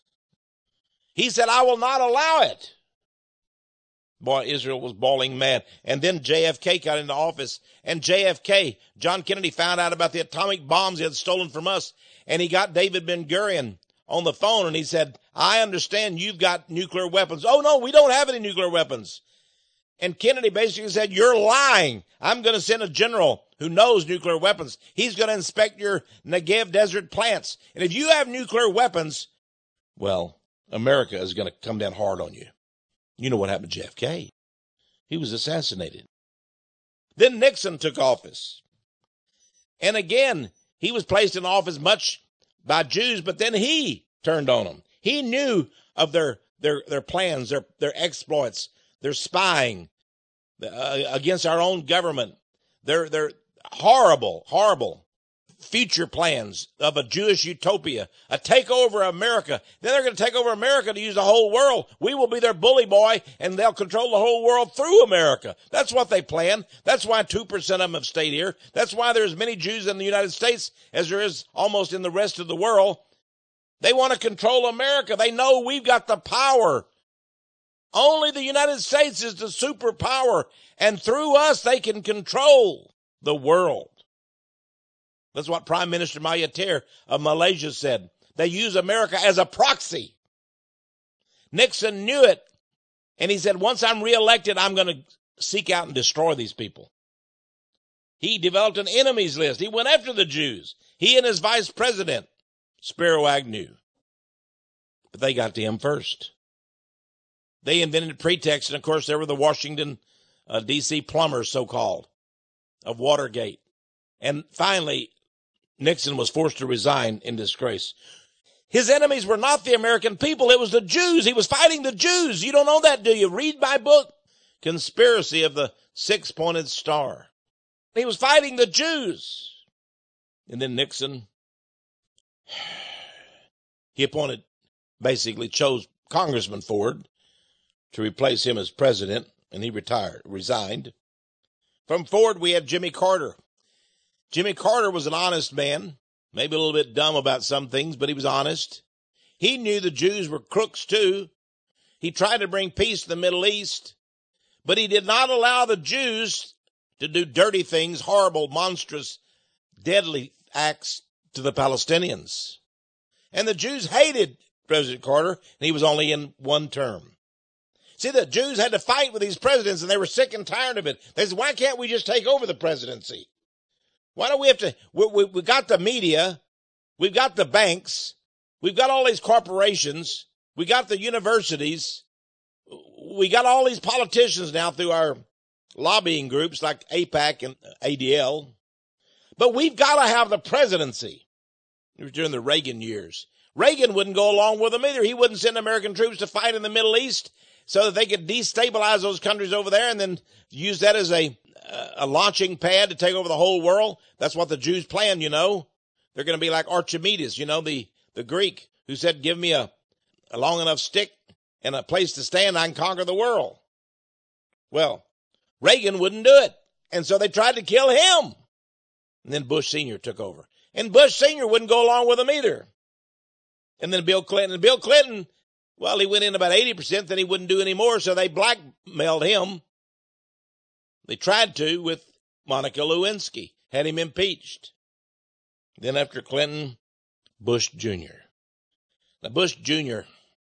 He said, I will not allow it. Boy, Israel was bawling mad. And then J F K got into office. And J F K, John Kennedy, found out about the atomic bombs he had stolen from us. And he got David Ben-Gurion on the phone, and he said, I understand you've got nuclear weapons. Oh, no, we don't have any nuclear weapons. And Kennedy basically said, you're lying. I'm going to send a general who knows nuclear weapons. He's going to inspect your Negev desert plants. And if you have nuclear weapons, well, America is going to come down hard on you. You know what happened to J F K. He was assassinated. Then Nixon took office. And again, he was placed in office much by Jews, but then he turned on them. He knew of their their their plans, their their exploits, their spying uh, against our own government, their their horrible, horrible future plans of a Jewish utopia, a takeover of America. Then they're going to take over America to use the whole world. We will be their bully boy, and they'll control the whole world through America. That's what they plan. That's why two percent of them have stayed here. That's why there's as many Jews in the United States as there is almost in the rest of the world. They want to control America. They know we've got the power. Only the United States is the superpower, and through us they can control the world. That's what Prime Minister Mahathir of Malaysia said. They use America as a proxy. Nixon knew it, and he said, once I'm reelected, I'm going to seek out and destroy these people. He developed an enemies list. He went after the Jews. He and his vice president, Spiro Agnew. But they got to him first. They invented pretext, and of course, there were the Washington, uh, D C plumbers, so-called, of Watergate. And finally, Nixon was forced to resign in disgrace. His enemies were not the American people. It was the Jews. He was fighting the Jews. You don't know that, do you? Read my book, Conspiracy of the Six-Pointed Star. He was fighting the Jews. And then Nixon, he appointed, basically chose Congressman Ford to replace him as president, and he retired, resigned. From Ford, we have Jimmy Carter. Jimmy Carter was an honest man, maybe a little bit dumb about some things, but he was honest. He knew the Jews were crooks too. He tried to bring peace to the Middle East, but he did not allow the Jews to do dirty things, horrible, monstrous, deadly acts to the Palestinians. And the Jews hated President Carter, and he was only in one term. See, the Jews had to fight with these presidents, and they were sick and tired of it. They said, why can't we just take over the presidency? Why do we have to? We, we, we got the media. We've got the banks. We've got all these corporations. We got the universities. We got all these politicians now through our lobbying groups like AIPAC and A D L. But we've got to have the presidency. It was during the Reagan years. Reagan wouldn't go along with them either. He wouldn't send American troops to fight in the Middle East so that they could destabilize those countries over there and then use that as a, a launching pad to take over the whole world. That's what the Jews planned, you know. They're going to be like Archimedes, you know, the, the Greek who said, give me a, a long enough stick and a place to stand, I can conquer the world. Well, Reagan wouldn't do it. And so they tried to kill him. And then Bush Senior took over. And Bush Senior wouldn't go along with them either. And then Bill Clinton. And Bill Clinton, well, he went in about eighty percent, then he wouldn't do any more, so they blackmailed him. They tried to with Monica Lewinsky, had him impeached. Then after Clinton, Bush Junior Now, Bush Junior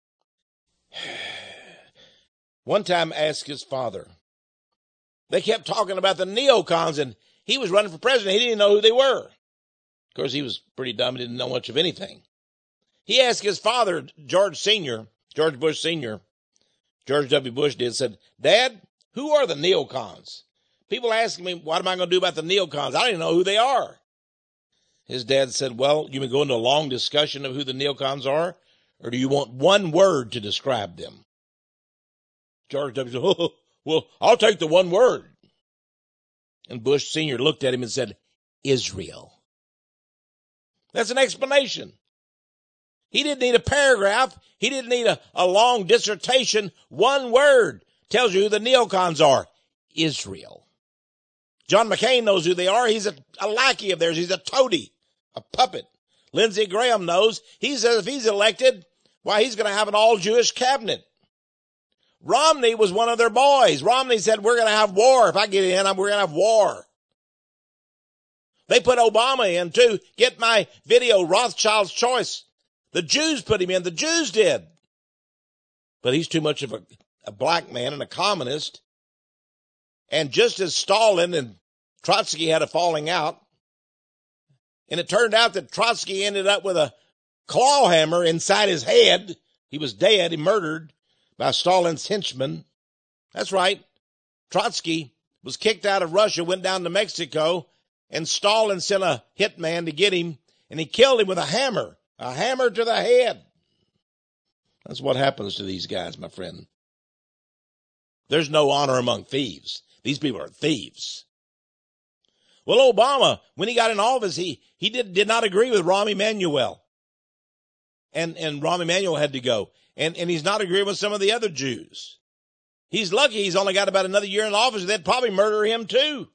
one time asked his father, they kept talking about the neocons, and he was running for president. He didn't know who they were. Of course, he was pretty dumb. He didn't know much of anything. He asked his father, George Senior, George Bush Senior, George W. Bush did, said, Dad, who are the neocons? People asking me, what am I going to do about the neocons? I don't even know who they are. His dad said, well, you may go into a long discussion of who the neocons are, or do you want one word to describe them? George W. said, oh, well, I'll take the one word. And Bush Senior looked at him and said, Israel. That's an explanation. He didn't need a paragraph. He didn't need a, a long dissertation. One word tells you who the neocons are. Israel. John McCain knows who they are. He's a, a lackey of theirs. He's a toady, a puppet. Lindsey Graham knows. He says if he's elected, why, he's going to have an all-Jewish cabinet. Romney was one of their boys. Romney said, we're going to have war. If I get in, we're going to have war. They put Obama in, too. Get my video, Rothschild's Choice. The Jews put him in. The Jews did. But he's too much of a, a black man and a communist. And just as Stalin and Trotsky had a falling out, and it turned out that Trotsky ended up with a claw hammer inside his head. He was dead. He murdered by Stalin's henchmen. That's right. Trotsky was kicked out of Russia, went down to Mexico, and Stalin sent a hitman to get him, and he killed him with a hammer, a hammer to the head. That's what happens to these guys, my friend. There's no honor among thieves. These people are thieves. Well, Obama, when he got in office, he, he did, did not agree with Rahm Emanuel. And, and Rahm Emanuel had to go. And, and he's not agreeing with some of the other Jews. He's lucky he's only got about another year in office. They'd probably murder him too.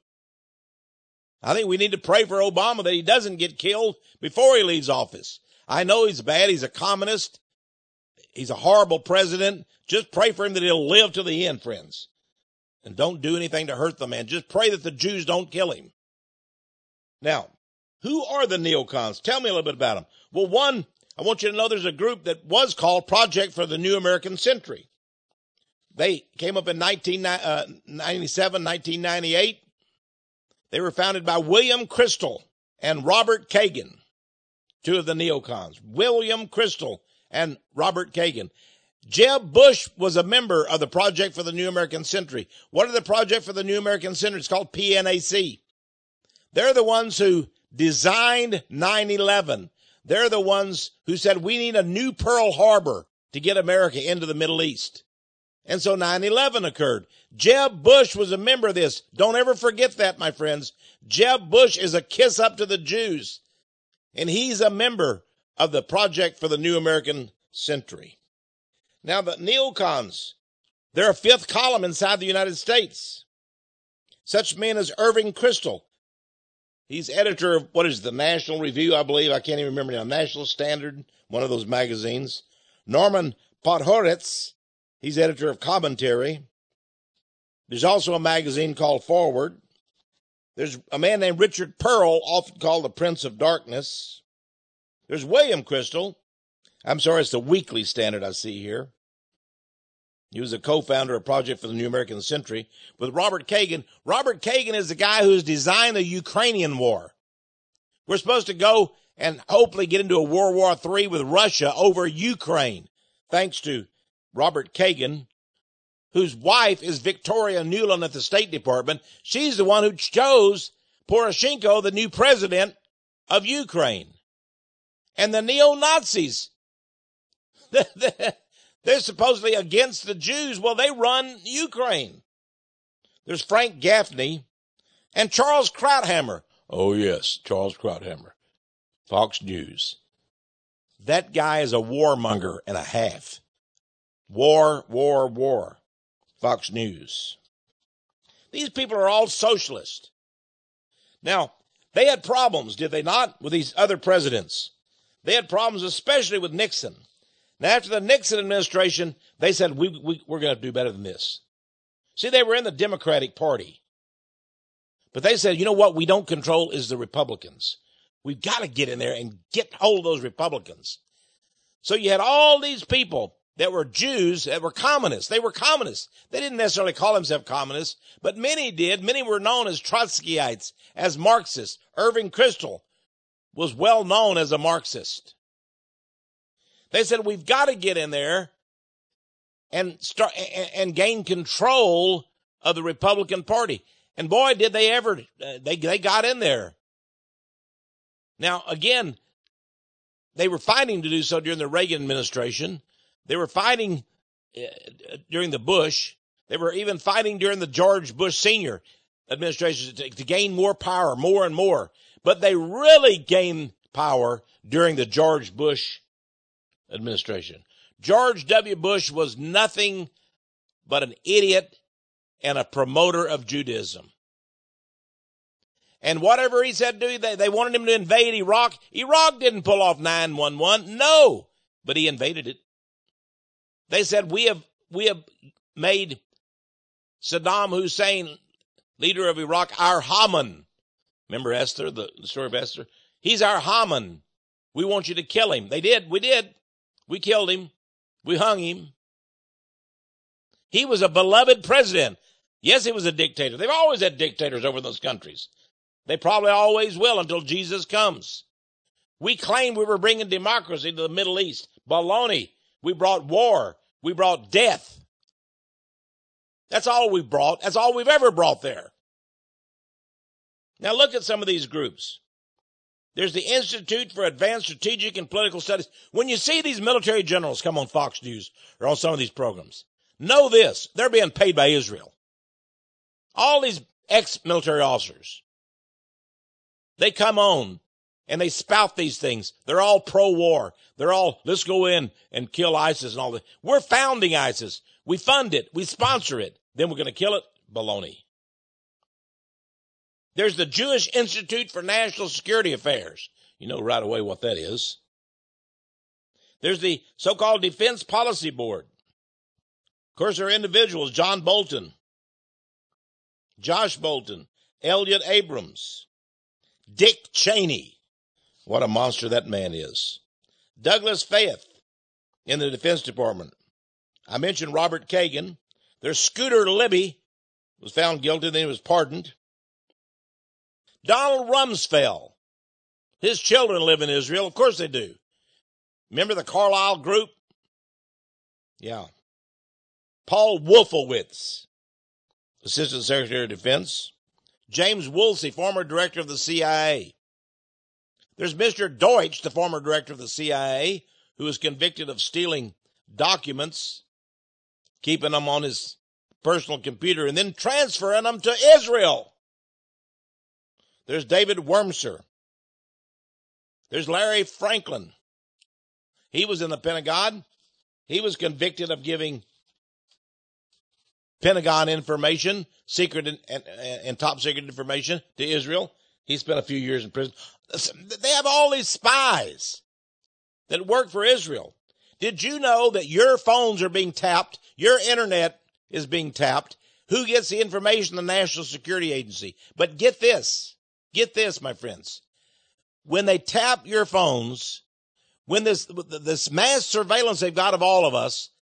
I think we need to pray for Obama that he doesn't get killed before he leaves office. I know he's bad. He's a communist. He's a horrible president. Just pray for him that he'll live to the end, friends. And don't do anything to hurt the man. Just pray that the Jews don't kill him. Now, who are the neocons? Tell me a little bit about them. Well, one, I want you to know there's a group that was called Project for the New American Century. They came up in nineteen ninety-seven, nineteen ninety-eight. They were founded by William Kristol and Robert Kagan, two of the neocons. William Kristol and Robert Kagan. Jeb Bush was a member of the Project for the New American Century. What are the Project for the New American Century? It's called P N A C. They're the ones who designed nine eleven. They're the ones who said we need a new Pearl Harbor to get America into the Middle East. And so nine eleven occurred. Jeb Bush was a member of this. Don't ever forget that, my friends. Jeb Bush is a kiss up to the Jews. And he's a member of the Project for the New American Century. Now, the neocons, they're a fifth column inside the United States. Such men as Irving Kristol. He's editor of, what is the National Review, I believe. I can't even remember now. National Standard, one of those magazines. Norman Podhoretz, he's editor of Commentary. There's also a magazine called Forward. There's a man named Richard Pearl, often called the Prince of Darkness. There's William Kristol. I'm sorry, it's the Weekly Standard I see here. He was a co-founder of Project for the New American Century with Robert Kagan. Robert Kagan is the guy who's designed the Ukrainian war. We're supposed to go and hopefully get into a World War Three with Russia over Ukraine, thanks to Robert Kagan, whose wife is Victoria Nuland at the State Department. She's the one who chose Poroshenko, the new president of Ukraine. And the neo-Nazis, they're supposedly against the Jews. Well, they run Ukraine. There's Frank Gaffney and Charles Krauthammer. Oh, yes, Charles Krauthammer, Fox News. That guy is a warmonger and a half. War, war, war. Fox News. These people are all socialist. Now, they had problems, did they not, with these other presidents? They had problems, especially with Nixon. Now, after the Nixon administration, they said, we, we, we're going to do better than this. See, they were in the Democratic Party. But they said, you know what we don't control is the Republicans. We've got to get in there and get hold of those Republicans. So you had all these people that were Jews, that were communists. They were communists. They didn't necessarily call themselves communists, but many did. Many were known as Trotskyites, as Marxists. Irving Kristol was well known as a Marxist. They said, we've got to get in there and start and gain control of the Republican Party. And boy, did they ever, uh, they, they got in there. Now, again, they were fighting to do so during the Reagan administration. They were fighting uh, during the Bush. They were even fighting during the George Bush Senior administration to, to gain more power, more and more. But they really gained power during the George Bush administration. George W. Bush was nothing but an idiot and a promoter of Judaism. And whatever he said to do, they, they wanted him to invade Iraq. Iraq didn't pull off nine one one. No, but he invaded it. They said, we have, we have made Saddam Hussein, leader of Iraq, our Haman. Remember Esther, the, the story of Esther? He's our Haman. We want you to kill him. They did. We did. We killed him. We hung him. He was a beloved president. Yes, he was a dictator. They've always had dictators over those countries. They probably always will until Jesus comes. We claimed we were bringing democracy to the Middle East. Baloney. We brought war. We brought death. That's all we brought. That's all we've ever brought there. Now look at some of these groups. There's the Institute for Advanced Strategic and Political Studies. When you see these military generals come on Fox News or on some of these programs, know this, they're being paid by Israel. All these ex-military officers, they come on and they spout these things. They're all pro-war. They're all, let's go in and kill ISIS and all that. We're founding ISIS. We fund it. We sponsor it. Then we're going to kill it. Baloney. There's the Jewish Institute for National Security Affairs. You know right away what that is. There's the so-called Defense Policy Board. Of course, there are individuals, John Bolton, Josh Bolton, Elliot Abrams, Dick Cheney. What a monster that man is. Douglas Faith in the Defense Department. I mentioned Robert Kagan. There's Scooter Libby, was found guilty, then he was pardoned. Donald Rumsfeld. His children live in Israel. Of course they do. Remember the Carlyle Group? Yeah. Paul Wolfowitz, Assistant Secretary of Defense. James Woolsey, former director of the C I A. There's Mister Deutsch, the former director of the C I A, who was convicted of stealing documents, keeping them on his personal computer, and then transferring them to Israel. There's David Wormser. There's Larry Franklin. He was in the Pentagon. He was convicted of giving Pentagon information, secret and, and, and top secret information to Israel. He spent a few years in prison. They have all these spies that work for Israel. Did you know that your phones are being tapped? Your internet is being tapped. Who gets the information? The National Security Agency. But get this. Get this, my friends. When they tap your phones, when this, this mass surveillance they've got of all of us,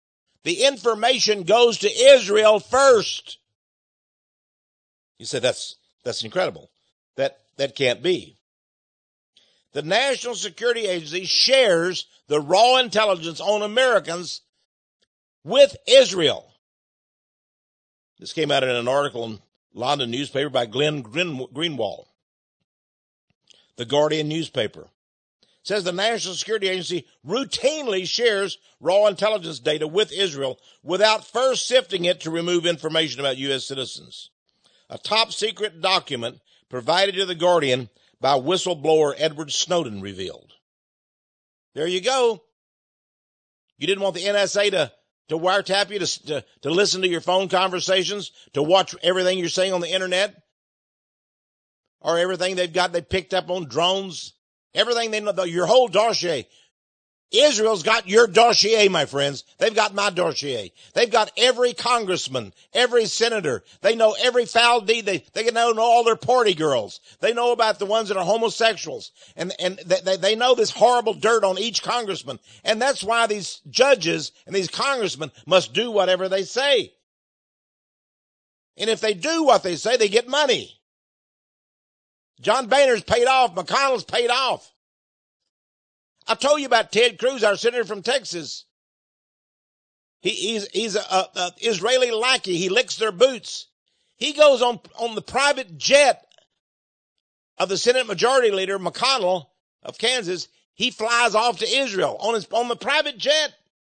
the information goes to Israel first. You said that's that's incredible. That that can't be. The National Security Agency shares the raw intelligence on Americans with Israel. This came out in an article in London newspaper by Glenn Greenwald. The Guardian newspaper says the National Security Agency routinely shares raw intelligence data with Israel without first sifting it to remove information about U S citizens. A top-secret document provided to the Guardian by whistleblower Edward Snowden revealed. There you go. You didn't want the N S A to, to wiretap you, to, to, to listen to your phone conversations, to watch everything you're saying on the internet, or everything they've got, they picked up on drones, everything they know, your whole dossier. Israel's got your dossier, my friends. They've got my dossier. They've got every congressman, every senator. They know every foul deed. They, they can know all their party girls. They know about the ones that are homosexuals. And, and they, they know this horrible dirt on each congressman. And that's why these judges and these congressmen must do whatever they say. And if they do what they say, they get money. John Boehner's paid off. McConnell's paid off. I told you about Ted Cruz, our senator from Texas. He, he's he's a, a, a Israeli lackey. He licks their boots. He goes on, on the private jet of the Senate Majority Leader, McConnell of Kansas. He flies off to Israel on his on the private jet.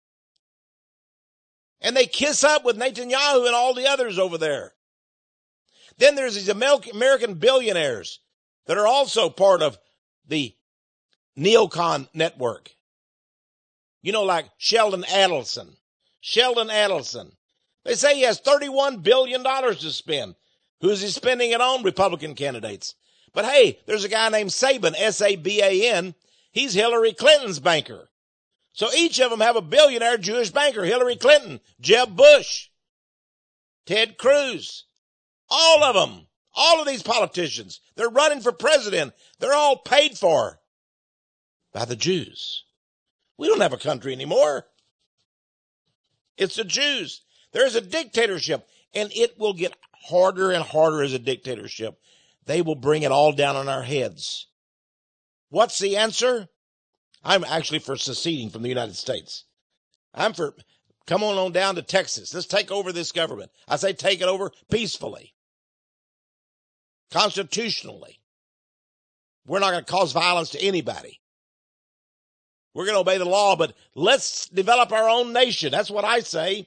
And they kiss up with Netanyahu and all the others over there. Then there's these American billionaires that are also part of the neocon network. You know, like Sheldon Adelson. Sheldon Adelson. They say he has thirty-one billion dollars to spend. Who's he spending it on? Republican candidates. But hey, there's a guy named Sabin, S A B A N. He's Hillary Clinton's banker. So each of them have a billionaire Jewish banker. Hillary Clinton, Jeb Bush, Ted Cruz. All of them. All of these politicians. They're running for president. They're all paid for by the Jews. We don't have a country anymore. It's the Jews. There's a dictatorship, and it will get harder and harder as a dictatorship. They will bring it all down on our heads. What's the answer? I'm actually for seceding from the United States. I'm for, come on on down to Texas. Let's take over this government. I say take it over peacefully, constitutionally. We're not going to cause violence to anybody. We're going to obey the law, but let's develop our own nation. That's what I say.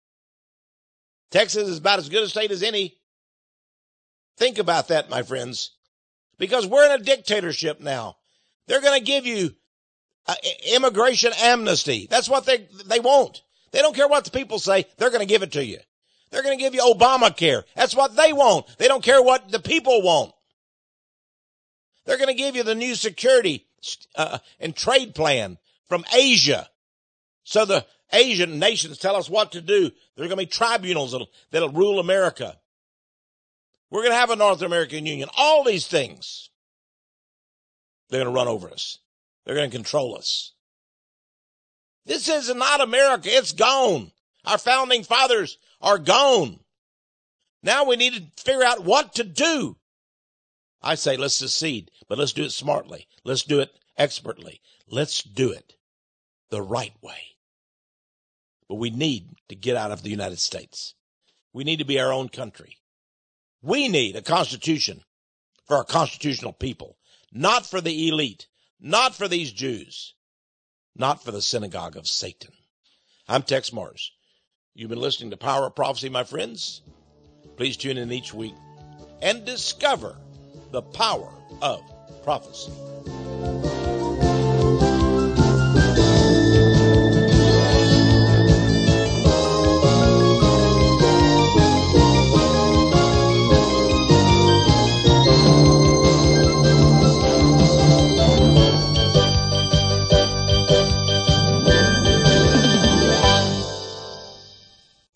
Texas is about as good a state as any. Think about that, my friends, because we're in a dictatorship now. They're going to give you uh, immigration amnesty. That's what they, they want. They don't care what the people say. They're going to give it to you. They're going to give you Obamacare. That's what they want. They don't care what the people want. They're going to give you the new security uh, and trade plan from Asia. So the Asian nations tell us what to do. There are going to be tribunals that'll, that'll rule America. We're going to have a North American Union. All these things. They're going to run over us. They're going to control us. This is not America. It's gone. Our founding fathers are gone. Now we need to figure out what to do. I say let's secede, but let's do it smartly. Let's do it expertly. Let's do it the right way. But we need to get out of the United States. We need to be our own country. We need a constitution for our constitutional people, not for the elite, not for these Jews, not for the synagogue of Satan. I'm Tex Mars. You've been listening to Power of Prophecy, my friends. Please tune in each week and discover the power of prophecy.